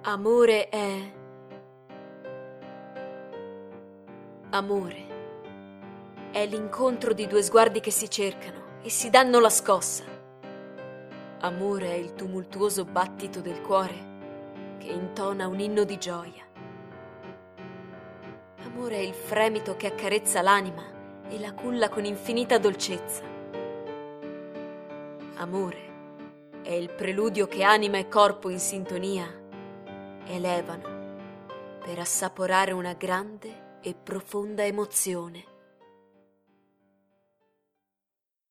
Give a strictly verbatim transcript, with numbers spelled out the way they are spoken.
Amore è... Amore è l'incontro di due sguardi che si cercano e si danno la scossa. Amore è il tumultuoso battito del cuore che intona un inno di gioia. Amore è il fremito che accarezza l'anima e la culla con infinita dolcezza. Amore è il preludio che anima e corpo in sintonia elevano per assaporare una grande e profonda emozione.